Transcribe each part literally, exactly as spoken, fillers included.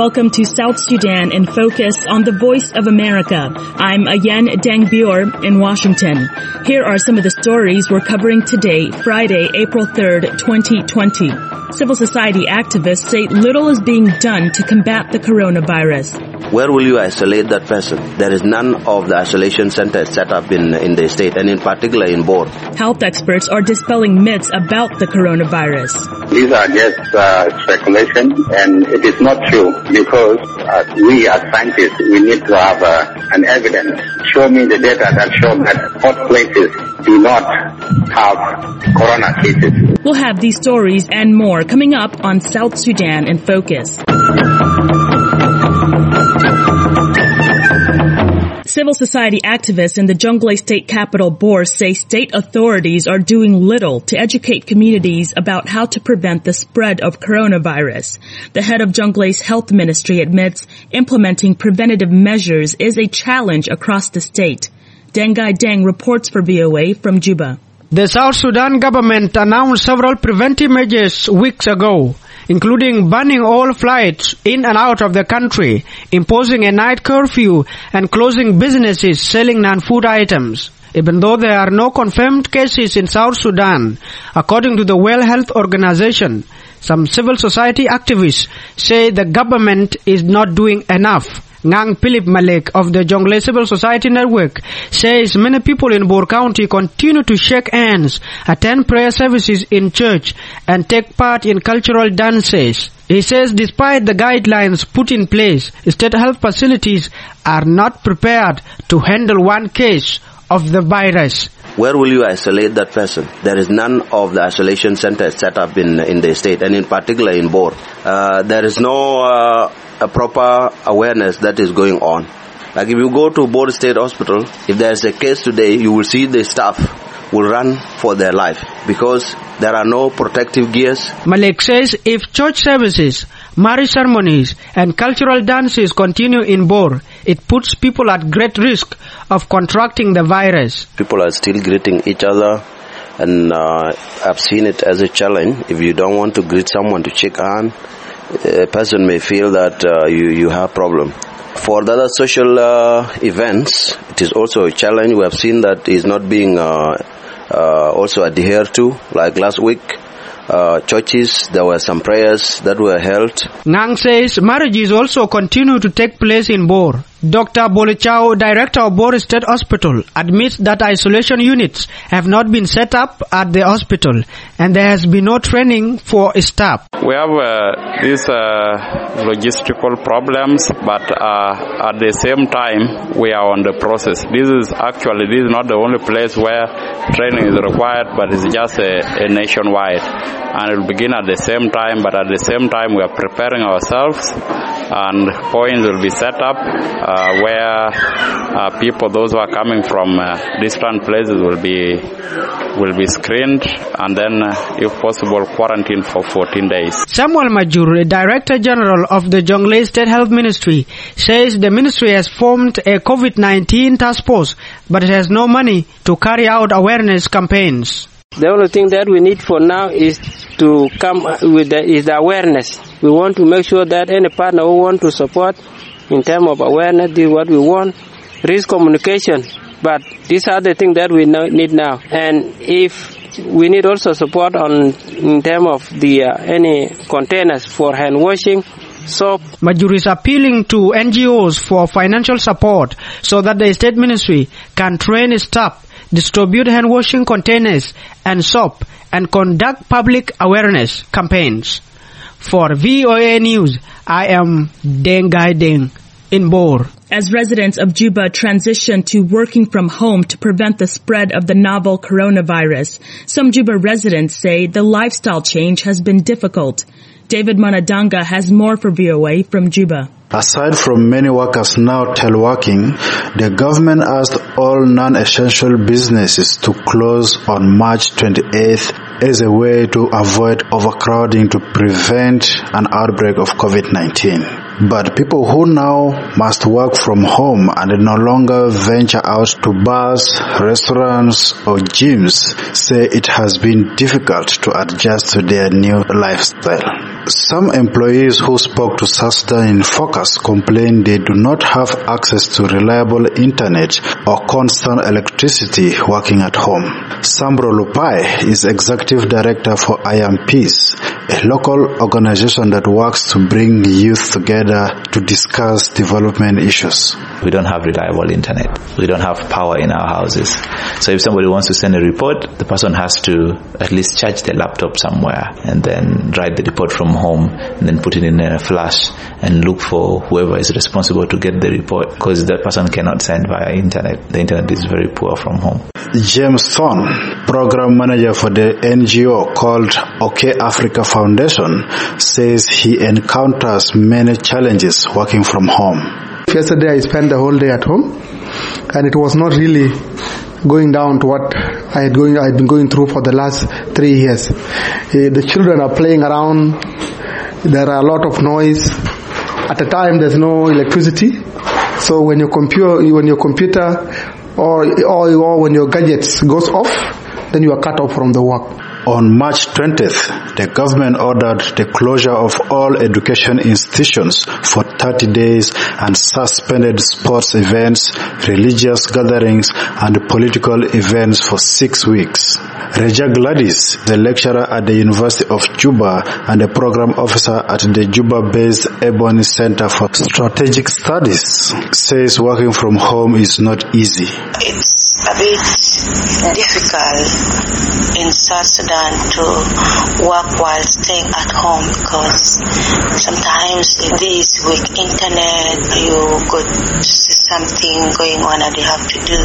Welcome to South Sudan in Focus on the Voice of America. I'm Ayen Dangbior in Washington. Here are some of the stories we're covering today, Friday, April third, twenty twenty. Civil society activists say little is being done to combat the coronavirus. Where will you isolate that person? There is none of the isolation centers set up in, in the state, and in particular in Bor. Health experts are dispelling myths about the coronavirus. These are just uh, speculation, and it is not true because uh, we as scientists, we need to have uh, an evidence. Show me the data that show that hot places do not have corona cases. We'll have these stories and more coming up on South Sudan in Focus. Civil society activists in the Jonglei state capital Bor say state authorities are doing little to educate communities about how to prevent the spread of coronavirus. The head of Jonglei's health ministry admits implementing preventative measures is a challenge across the state. Dengai Deng reports for V O A from Juba. The South Sudan government announced several preventive measures weeks ago, including banning all flights in and out of the country, imposing a night curfew, and closing businesses selling non-food items. Even though there are no confirmed cases in South Sudan, according to the World Health Organization, some civil society activists say the government is not doing enough. Ngang Philip Malek of the Jonglei Civil Society Network says many people in Bor County continue to shake hands, attend prayer services in church, and take part in cultural dances. He says despite the guidelines put in place, state health facilities are not prepared to handle one case of the virus. Where will you isolate that person? There is none of the isolation centers set up in in the state, and in particular in Bor. Uh, there is no uh, a proper awareness that is going on. Like if you go to Bor State Hospital, if there is a case today, you will see the staff will run for their life because there are no protective gears. Malek says if church services, marriage ceremonies, and cultural dances continue in Bor, it puts people at great risk of contracting the virus. People are still greeting each other, and uh, I've seen it as a challenge. If you don't want to greet someone to shake hand, a person may feel that uh, you, you have a problem. For the other social uh, events, it is also a challenge. We have seen that is not being uh, uh, also adhered to. Like last week, uh, churches, there were some prayers that were held. Ngang says marriages also continue to take place in Bor. Doctor Bolichao, director of Bor State Hospital, admits that isolation units have not been set up at the hospital and there has been no training for staff. We have uh, these uh, logistical problems, but uh, at the same time, we are on the process. This is actually, this is not the only place where training is required, but it's just a, a nationwide. And it will begin at the same time, but at the same time, we are preparing ourselves, and points will be set up uh, where uh, people, those who are coming from uh, distant places, will be will be screened, and then, uh, if possible, quarantined for fourteen days. Samuel Majur, Director General of the Jonglei State Health Ministry, says the ministry has formed a COVID nineteen task force, but it has no money to carry out awareness campaigns. The only thing that we need for now is to come with the, is the awareness. We want to make sure that any partner who want to support in terms of awareness, this is what we want. Risk communication, but these are the things that we need now. And if we need also support on in terms of the uh, any containers for hand washing, soap. Majuri is appealing to N G Os for financial support so that the state ministry can train staff, distribute hand washing containers and soap, and conduct public awareness campaigns. For V O A News, I am Dengai Deng in Bor. As residents of Juba transition to working from home to prevent the spread of the novel coronavirus, some Juba residents say the lifestyle change has been difficult. David Manadanga has more for V O A from Juba. Aside from many workers now teleworking, the government asked all non-essential businesses to close on March twenty-eighth as a way to avoid overcrowding to prevent an outbreak of COVID nineteen. But people who now must work from home and no longer venture out to bars, restaurants or gyms say it has been difficult to adjust to their new lifestyle. Some employees who spoke to South Sudan in Focus complained they do not have access to reliable internet or constant electricity working at home. Sambro Lupai is Executive Director for I Am Peace, a local organization that works to bring youth together to discuss development issues. We don't have reliable internet. We don't have power in our houses. So if somebody wants to send a report, the person has to at least charge their laptop somewhere and then write the report from home and then put it in a flash and look for whoever is responsible to get the report, because that person cannot send via internet. The internet is very poor from home. James Thorne, program manager for the N G O called OK Africa Foundation, says he encounters many challenges working from home. Yesterday I spent the whole day at home, and it was not really going down to what I had going I had been going through for the last three years. Uh, the children are playing around. There are a lot of noise. At the time, there's no electricity, so when your computer, when your computer, or or, or when your gadgets goes off, then you are cut off from the work. On March twentieth, the government ordered the closure of all education institutions for thirty days and suspended sports events, religious gatherings, and political events for six weeks. Reja Gladys, the lecturer at the University of Juba and the program officer at the Juba-based Ebony Center for Strategic Studies, says working from home is not easy. It's a bit difficult in South Sudan to work while staying at home, because sometimes if there is weak internet, you could see something going on and you have to do.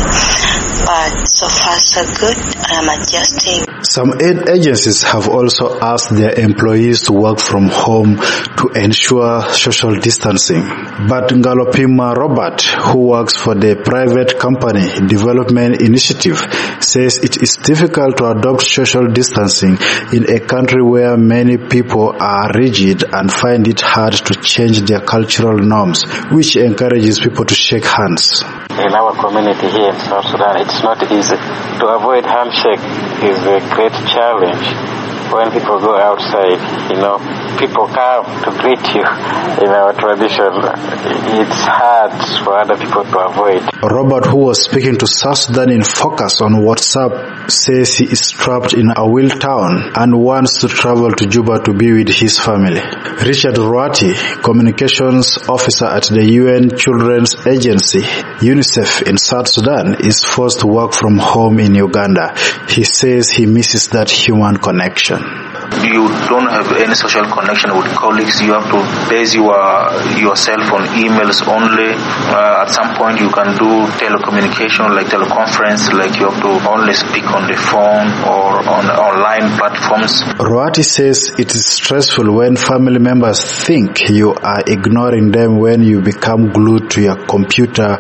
But so far so good. I am adjusting. Some aid agencies have also asked their employees to work from home to ensure social distancing. But Ngalopima Robert, who works for the private company Development Initiative, says it is difficult to adopt social distancing in a country where many people are rigid and find it hard to change their cultural norms, which encourages people to shake hands. In our community here in South Sudan, it's not easy. To avoid handshake is a great challenge. When people go outside, you know, people come to greet you. In our tradition, it's hard for other people to avoid. Robert, who was speaking to South Sudan in Focus on WhatsApp, says he is trapped in Awil town and wants to travel to Juba to be with his family. Richard Ruati, communications officer at the U N Children's Agency, UNICEF in South Sudan, is forced to work from home in Uganda. He says he misses that human connection. You don't have any social connection with colleagues. You have to base your yourself on emails only. Uh, at some point you can do telecommunication like teleconference, like you have to only speak on the phone or on online platforms. Ruati says it is stressful when family members think you are ignoring them when you become glued to your computer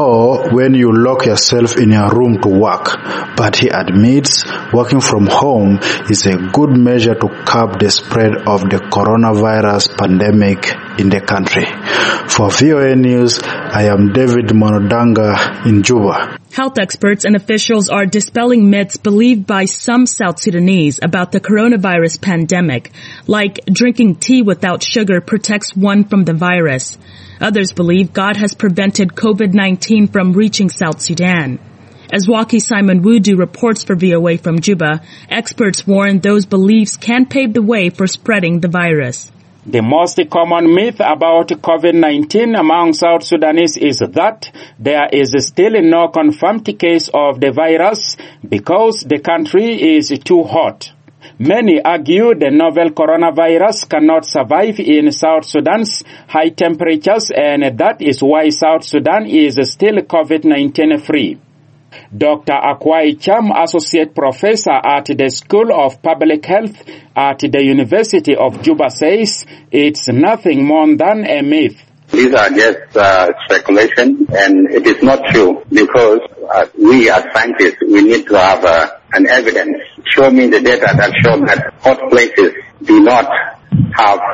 or when you lock yourself in your room to work. But he admits working from home is a good measure to curb the spread of the coronavirus pandemic in the country. For V O A News, I am David Monodanga in Juba. Health experts and officials are dispelling myths believed by some South Sudanese about the coronavirus pandemic, like drinking tea without sugar protects one from the virus. Others believe God has prevented COVID nineteen from reaching South Sudan. As Waki Simon Wudu reports for V O A from Juba, experts warn those beliefs can pave the way for spreading the virus. The most common myth about COVID nineteen among South Sudanese is that there is still no confirmed case of the virus because the country is too hot. Many argue the novel coronavirus cannot survive in South Sudan's high temperatures, and that is why South Sudan is still COVID nineteen free. Doctor Akwai Cham, Associate Professor at the School of Public Health at the University of Juba, says it's nothing more than a myth. These are just uh, speculation, and it is not true because uh, we as scientists, we need to have uh, an evidence. Show me the data that show that hot places do not have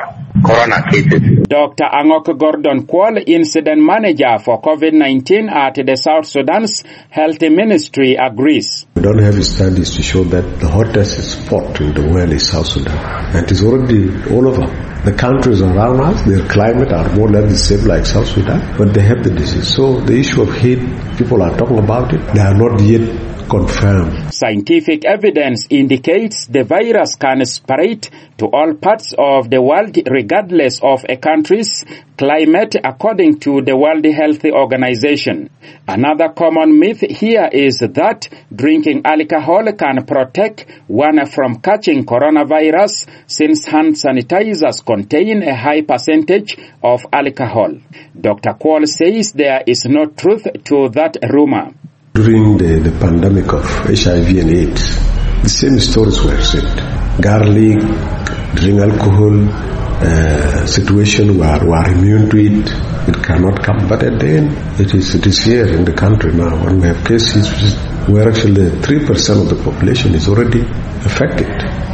corona cases. Doctor Angok Gordon Kwol, incident manager for COVID nineteen at the South Sudan's Health Ministry, agrees. We don't have studies to show that the hottest spot in the world is South Sudan. And it is already all over. The countries around us, their climate are more or less the same like South Sudan, but they have the disease. So the issue of heat, people are talking about it. They are not yet confirmed. Scientific evidence indicates the virus can spread to all parts of the world regardless of a country's climate, according to the World Health Organization. Another common myth here is that drinking alcohol can protect one from catching coronavirus, since hand sanitizers contain a high percentage of alcohol. Doctor Kwol says there is no truth to that rumor. During the, the pandemic of H I V and AIDS, the same stories were said. Garlic, drink alcohol, uh, situation where we are immune to it, it cannot come. But at the end, it is, it is here in the country now, and we have cases where actually three percent of the population is already affected.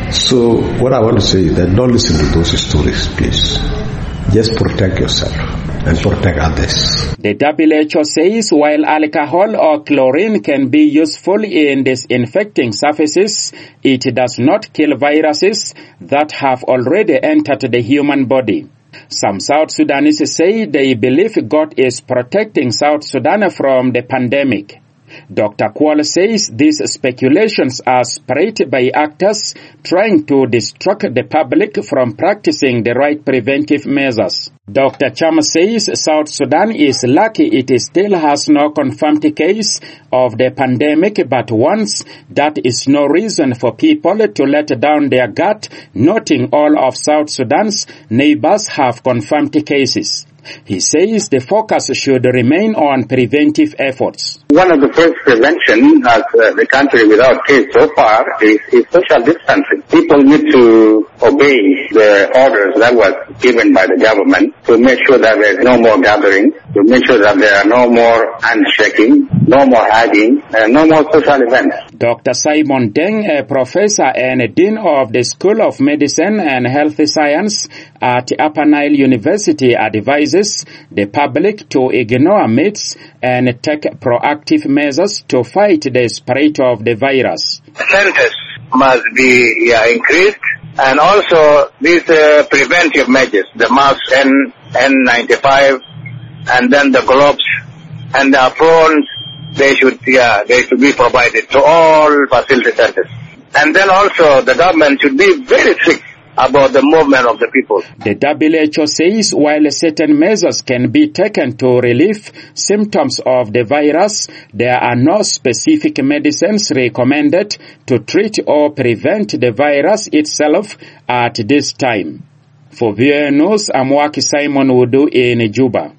So what I want to say is that don't listen to those stories, please. Just protect yourself and protect others. The W H O says while alcohol or chlorine can be useful in disinfecting surfaces, it does not kill viruses that have already entered the human body. Some South Sudanese say they believe God is protecting South Sudan from the pandemic. Doctor Kwol says these speculations are spread by actors trying to distract the public from practicing the right preventive measures. Doctor Cham says South Sudan is lucky it still has no confirmed case of the pandemic, but once that is no reason for people to let down their guard, noting all of South Sudan's neighbors have confirmed cases. He says the focus should remain on preventive efforts. One of the first prevention as uh, the country without case so far is, is social distancing. People need to obey the orders that was given by the government to make sure that there is no more gathering, to make sure that there are no more handshaking, no more hugging, and no more social events. Doctor Simon Deng, a professor and dean of the School of Medicine and Health Science at Upper Nile University, advises the public to ignore myths and take proactive measures to fight the spread of the virus. Centers must be yeah, increased, and also these uh, preventive measures, the mask N ninety-five, and then the gloves and the aprons, they should yeah, they should be provided to all facility centers. And then also the government should be very strict about the movement of the people. The W H O says while certain measures can be taken to relieve symptoms of the virus, there are no specific medicines recommended to treat or prevent the virus itself at this time. For V O A News, I'm Waki Simon Wudu in Juba.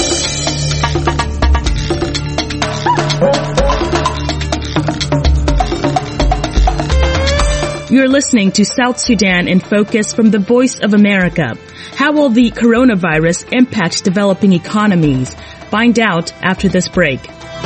You're listening to South Sudan in Focus from the Voice of America. How will the coronavirus impact developing economies? Find out after this break.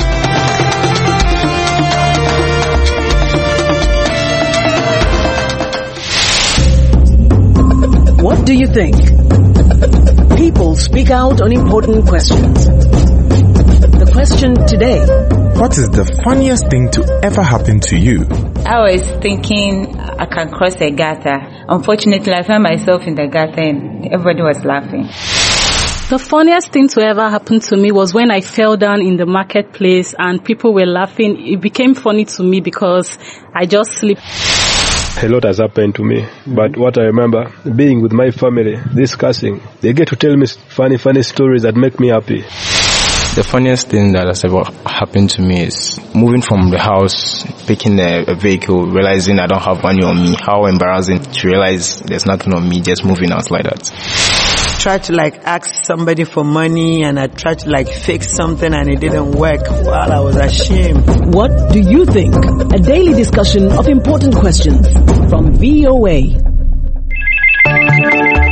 What do you think? People speak out on important questions. The question today: what is the funniest thing to ever happen to you? I was thinking I can cross a gutter. Unfortunately, I found myself in the gutter and everybody was laughing. The funniest thing to ever happen to me was when I fell down in the marketplace and people were laughing. It became funny to me because I just slipped. A lot has happened to me, but what I remember, being with my family, discussing, they get to tell me funny, funny stories that make me happy. The funniest thing that has ever happened to me is moving from the house, picking a, a vehicle, realizing I don't have money on me. How embarrassing to realize there's nothing on me, just moving out like that. Tried to like ask somebody for money and I tried to like fix something and it didn't work. Well, I was ashamed. What do you think? A daily discussion of important questions from V O A.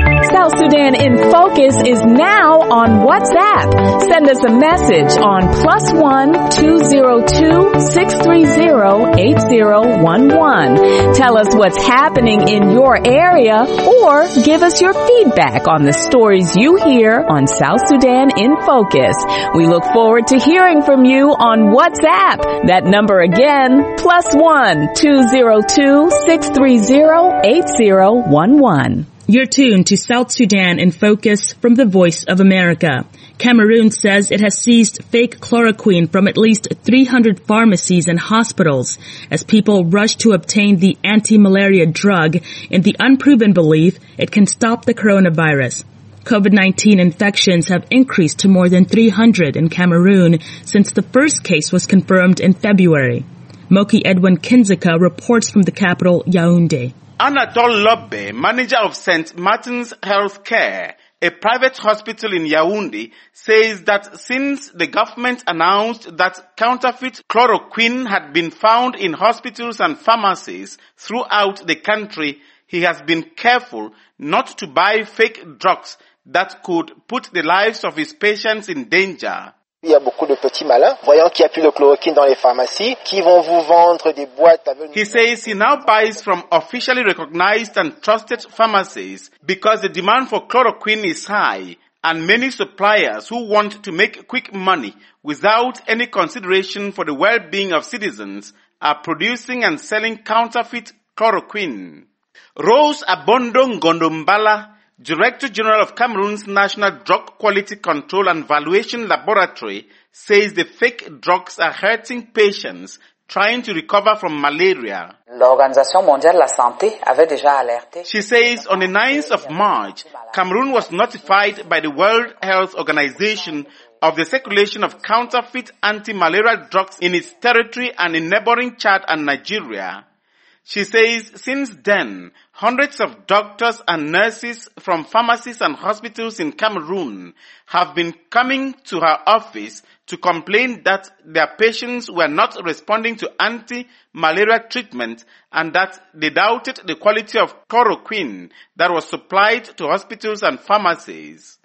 South Sudan in Focus is now on WhatsApp. Send us a message on plus one two zero two six three zero eight zero one one. Tell us what's happening in your area or give us your feedback on the stories you hear on South Sudan in Focus. We look forward to hearing from you on WhatsApp. That number again, plus one two zero two six three zero eight zero one one. You're tuned to South Sudan in Focus from the Voice of America. Cameroon says it has seized fake chloroquine from at least three hundred pharmacies and hospitals as people rush to obtain the anti-malaria drug in the unproven belief it can stop the coronavirus. COVID nineteen infections have increased to more than three hundred in Cameroon since the first case was confirmed in February. Moki Edwin Kinzeka reports from the capital, Yaoundé. Anatole Lobbe, manager of Saint Martin's Health Care, a private hospital in Yaoundé, says that since the government announced that counterfeit chloroquine had been found in hospitals and pharmacies throughout the country, he has been careful not to buy fake drugs that could put the lives of his patients in danger. Il y a beaucoup de petits malins, voyant qu'il n'y a plus de chloroquine dans les pharmacies, qui vont vous vendre des boîtes avec... He says he now buys from officially recognized and trusted pharmacies because the demand for chloroquine is high and many suppliers who want to make quick money without any consideration for the well-being of citizens are producing and selling counterfeit chloroquine. Rose Abondo Ngondombala, Director General of Cameroon's National Drug Quality Control and Valuation Laboratory, says the fake drugs are hurting patients trying to recover from malaria. L'Organisation mondiale de la santé avait déjà alerté. She says on the ninth of March, Cameroon was notified by the World Health Organization of the circulation of counterfeit anti-malaria drugs in its territory and in neighboring Chad and Nigeria. She says since then, hundreds of doctors and nurses from pharmacies and hospitals in Cameroon have been coming to her office to complain that their patients were not responding to anti-malaria treatment and that they doubted the quality of chloroquine that was supplied to hospitals and pharmacies.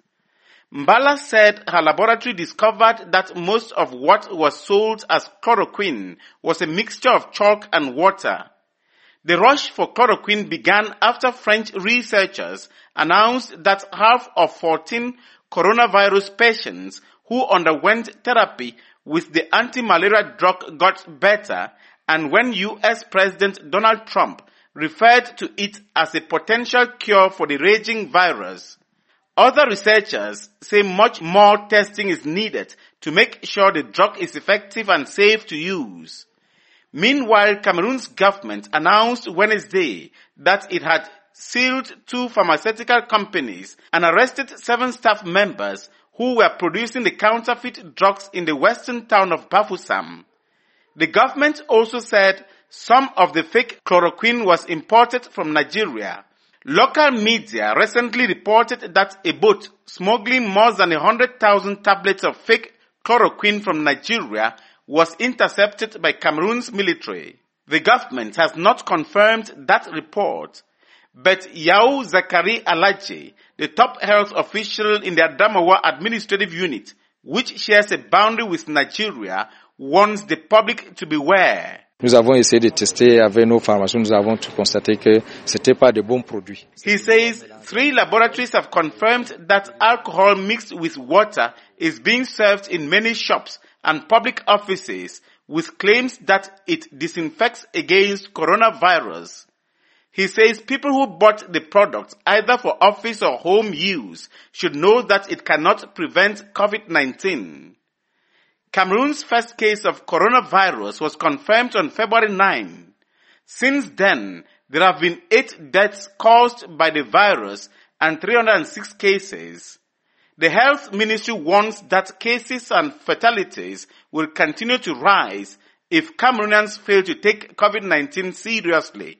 Mbala said her laboratory discovered that most of what was sold as chloroquine was a mixture of chalk and water. The rush for chloroquine began after French researchers announced that half of fourteen coronavirus patients who underwent therapy with the anti-malaria drug got better, and when U S President Donald Trump referred to it as a potential cure for the raging virus. Other researchers say much more testing is needed to make sure the drug is effective and safe to use. Meanwhile, Cameroon's government announced Wednesday that it had sealed two pharmaceutical companies and arrested seven staff members who were producing the counterfeit drugs in the western town of Bafoussam. The government also said some of the fake chloroquine was imported from Nigeria. Local media recently reported that a boat smuggling more than one hundred thousand tablets of fake chloroquine from Nigeria was intercepted by Cameroon's military. The government has not confirmed that report, but Yao Zakari Alaje, the top health official in the Adamawa administrative unit, which shares a boundary with Nigeria, warns the public to beware. Nous avons essayé de tester avec nos pharmacies, nous avons constaté que c'était pas de bons produits. He says three laboratories have confirmed that alcohol mixed with water is being served in many shops and public offices with claims that it disinfects against coronavirus. He says people who bought the product either for office or home use should know that it cannot prevent COVID nineteen. Cameroon's first case of coronavirus was confirmed on February ninth. Since then, there have been eight deaths caused by the virus and three hundred six cases. The health ministry warns that cases and fatalities will continue to rise if Cameroonians fail to take COVID nineteen seriously.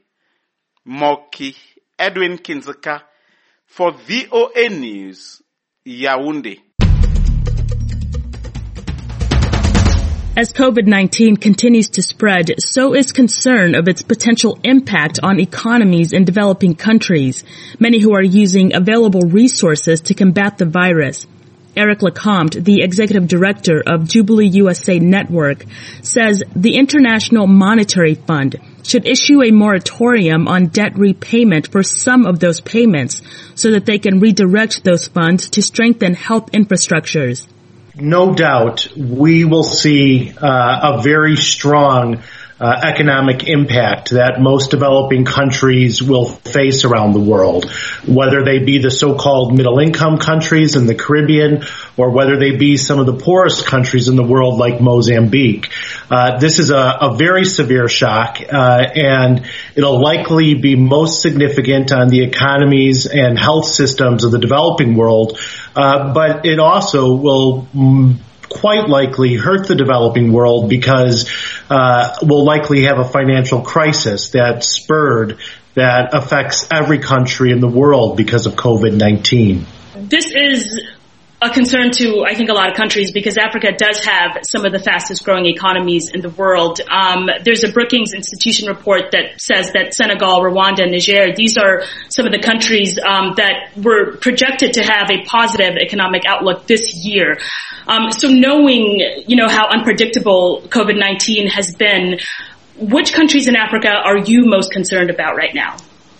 Moki Edwin Kinzeka for V O A News, Yaoundé. As COVID nineteen continues to spread, so is concern of its potential impact on economies in developing countries, many who are using available resources to combat the virus. Eric Lecomte, the executive director of Jubilee U S A Network, says the International Monetary Fund should issue a moratorium on debt repayment for some of those payments so that they can redirect those funds to strengthen health infrastructures. No doubt we will see uh, a very strong uh, economic impact that most developing countries will face around the world, whether they be the so-called middle-income countries in the Caribbean or whether they be some of the poorest countries in the world like Mozambique. Uh, this is a, a very severe shock, uh, and it'll likely be most significant on the economies and health systems of the developing world, uh, but it also will mm, quite likely hurt the developing world because uh, we'll likely have a financial crisis that's spurred that affects every country in the world because of COVID nineteen. This is a concern to, I think, a lot of countries because Africa does have some of the fastest growing economies in the world. Um, there's a Brookings Institution report that says that Senegal, Rwanda, and Niger, these are some of the countries um, that were projected to have a positive economic outlook this year. Um, so knowing, you know, how unpredictable COVID nineteen has been, which countries in Africa are you most concerned about right now?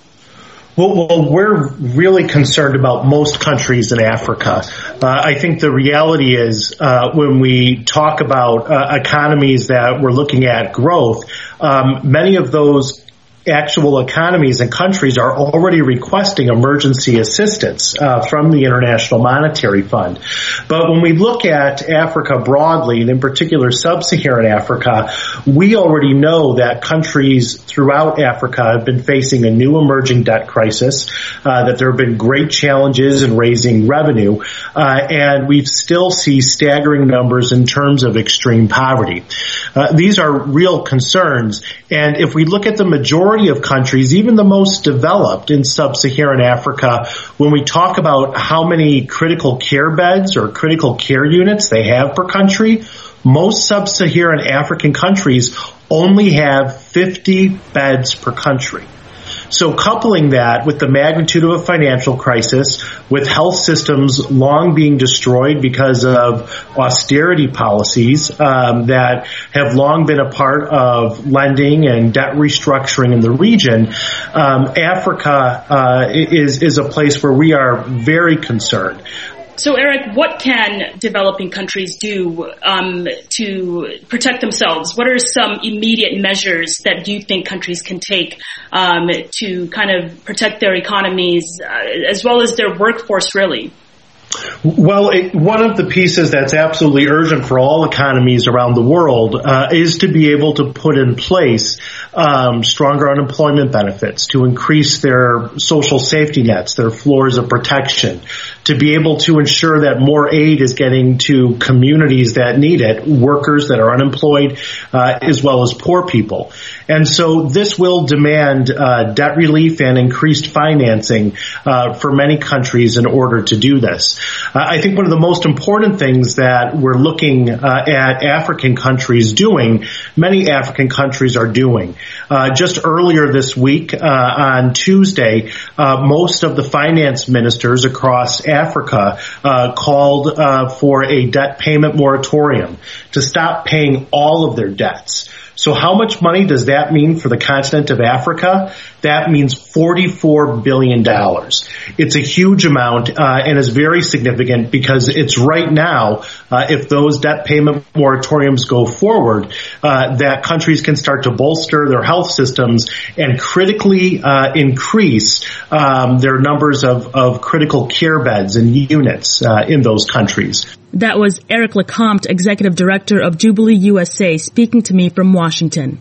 Well, well, we're really concerned about most countries in Africa. Uh, I think the reality is uh, when we talk about uh, economies that we're looking at growth, um, many of those actual economies and countries are already requesting emergency assistance uh, from the International Monetary Fund. But when we look at Africa broadly, and in particular sub-Saharan Africa, we already know that countries throughout Africa have been facing a new emerging debt crisis, uh, that there have been great challenges in raising revenue, uh, and we still see staggering numbers in terms of extreme poverty. Uh, these are real concerns, and if we look at the majority of countries, even the most developed in sub-Saharan Africa, when we talk about how many critical care beds or critical care units they have per country, most sub-Saharan African countries only have fifty beds per country. So coupling that with the magnitude of a financial crisis, with health systems long being destroyed because of austerity policies um, that have long been a part of lending and debt restructuring in the region, um, Africa uh, is is a place where we are very concerned. So, Eric, what can developing countries do um, to protect themselves? What are some immediate measures that you think countries can take um, to kind of protect their economies uh, as well as their workforce, really? Well, it, one of the pieces that's absolutely urgent for all economies around the world uh, is to be able to put in place um, stronger unemployment benefits, to increase their social safety nets, their floors of protection, to be able to ensure that more aid is getting to communities that need it, workers that are unemployed, uh, as well as poor people. And so this will demand uh, debt relief and increased financing uh, for many countries in order to do this. Uh, I think one of the most important things that we're looking uh, at African countries doing, many African countries are doing. Uh, just earlier this week, uh, on Tuesday, uh, most of the finance ministers across Africa uh, called uh, for a debt payment moratorium to stop paying all of their debts. So how much money does that mean for the continent of Africa? That means forty-four billion dollars. It's a huge amount uh, and is very significant because it's right now, uh, if those debt payment moratoriums go forward, uh, that countries can start to bolster their health systems and critically uh, increase um, their numbers of, of critical care beds and units uh, in those countries. That was Eric Lecomte, Executive Director of Jubilee U S A, speaking to me from Washington.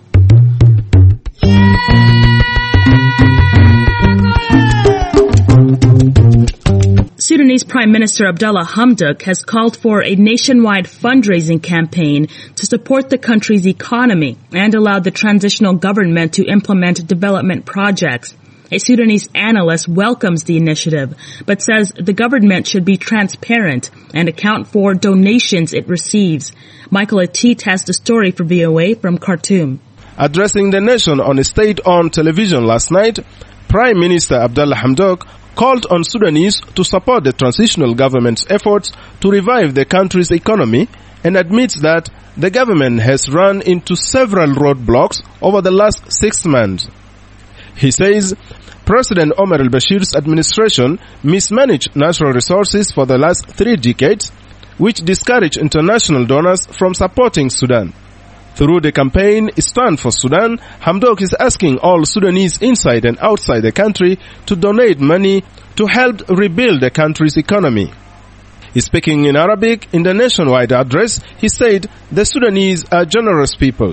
Sudanese Prime Minister Abdallah Hamdok has called for a nationwide fundraising campaign to support the country's economy and allow the transitional government to implement development projects. A Sudanese analyst welcomes the initiative, but says the government should be transparent and account for donations it receives. Michael Atit has the story for V O A from Khartoum. Addressing the nation on a state-owned television last night, Prime Minister Abdallah Hamdok called on Sudanese to support the transitional government's efforts to revive the country's economy and admits that the government has run into several roadblocks over the last six months. He says President Omar al-Bashir's administration mismanaged natural resources for the last three decades, which discouraged international donors from supporting Sudan. Through the campaign Stand for Sudan, Hamdok is asking all Sudanese inside and outside the country to donate money to help rebuild the country's economy. Speaking in Arabic in the nationwide address, he said the Sudanese are generous people.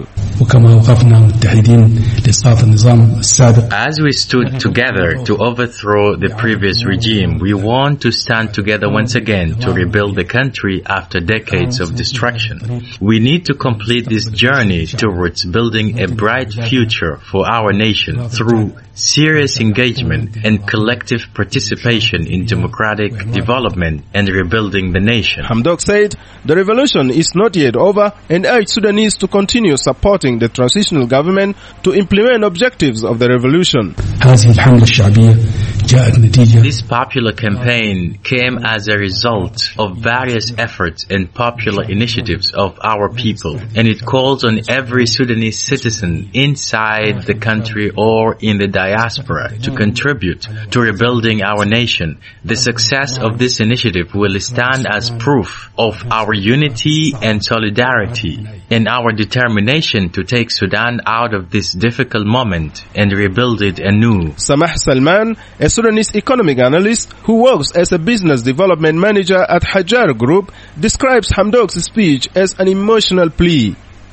As we stood together to overthrow the previous regime, we want to stand together once again to rebuild the country after decades of destruction. We need to complete this journey towards building a bright future for our nation through serious engagement and collective participation in democratic development and rebuilding the nation. Hamdok said the revolution is not yet over and urged Sudanese to continue supporting the transitional government to implement objectives of the revolution. This popular campaign came as a result of various efforts and popular initiatives of our people, and it calls on every Sudanese citizen inside the country or in the diaspora to contribute to rebuilding our nation. The success of this initiative will stand as proof of our unity and solidarity and our determination to take Sudan out of this difficult moment and rebuild it anew. Samah Salman, a Sudanese economic analyst who works as a business development manager at Hajar Group, describes Hamdok's speech as an emotional plea.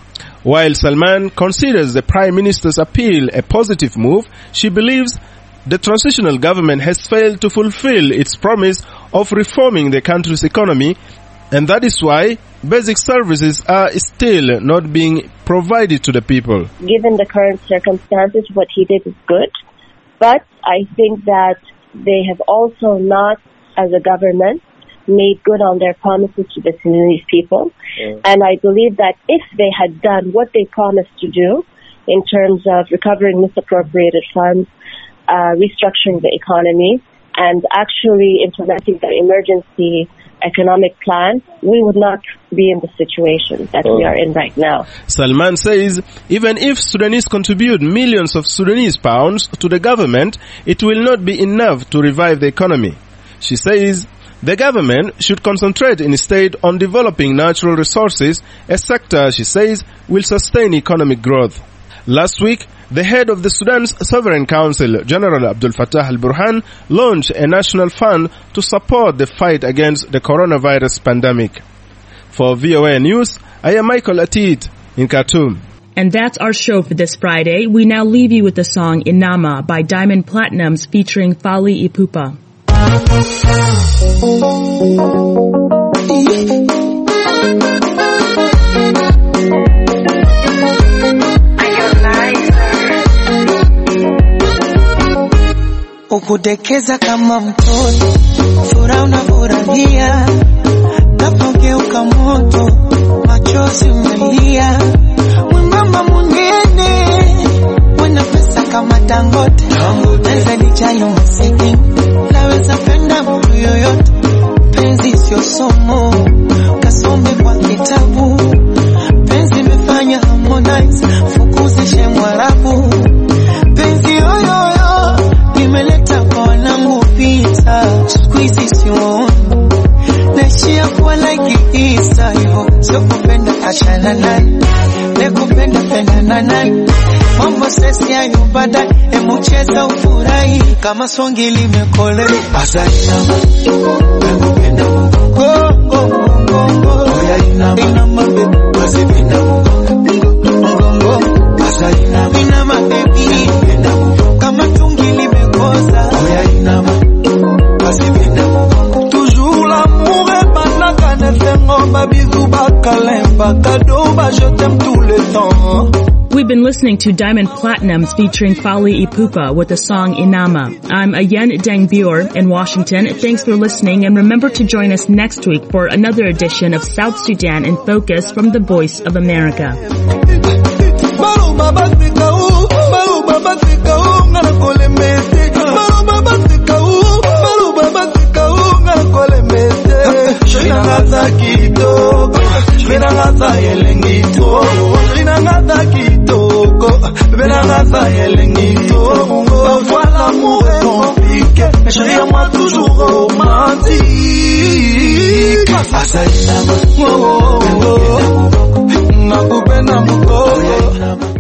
While Salman considers the Prime Minister's appeal a positive move, she believes the transitional government has failed to fulfill its promise of reforming the country's economy, and that is why basic services are still not being provided to the people. Given the current circumstances, what he did is good, but I think that they have also not, as a government, made good on their promises to the Sudanese people. Mm. And I believe that if they had done what they promised to do in terms of recovering misappropriated funds, uh, restructuring the economy, and actually implementing the emergency economic plan, we would not be in the situation that oh. we are in right now. Salman says even if Sudanese contribute millions of Sudanese pounds to the government, it will not be enough to revive the economy. She says the government should concentrate instead on developing natural resources, a sector, she says, will sustain economic growth. Last week, the head of the Sudan's Sovereign Council, General Abdel Fattah al-Burhan, launched a national fund to support the fight against the coronavirus pandemic. For V O A News, I am Michael Atit in Khartoum. And that's our show for this Friday. We now leave you with the song Inama by Diamond Platnumz featuring Fally Ipupa. Ukudekeza kama mtoto, furaha unafurahia, napogeuka moto, machozi umelia, mwembamba munene, wana pesa kama Dangote, naweza nijayo msiki, naweza penda mtu yoyote, penzi sio somo, kasome kwa kitabu, penzi mefanya Harmonize, fukuzishe Mwarabu, penzi yoyoyo, nimeleta kwa wanangu pizza, squeeze sio naishia kwa like isa hivyo, sio kupenda achana naye, nekupenda penda na naye, mambo sesi hayo baadaye, emu cheza ufurahi, kama songi limekole, asaina nekupenda mgongo, mgongo, oya inama, wasipenda mgongo, asaina inama baby, kama tungi limekosa, oya inama, wasipenda mgongo, toujours l'amour est banaka ne fengo, babizou bakalemba, kado ba je t'aime tout le temps. We we've been listening to Diamond Platinums featuring Fali Ipupa with the song Inama. I'm Ayen Dangbior in Washington. Thanks for listening, and remember to join us next week for another edition of South Sudan in Focus from the Voice of America. Vinangata kitoko, vinangata yelengito, vinangata kitoko, vinangata yelengito. Parfois l'amour est compliqué, mais chérie à moi toujours romantique. Asa inama, oh oh oh, nakupenda mukoko.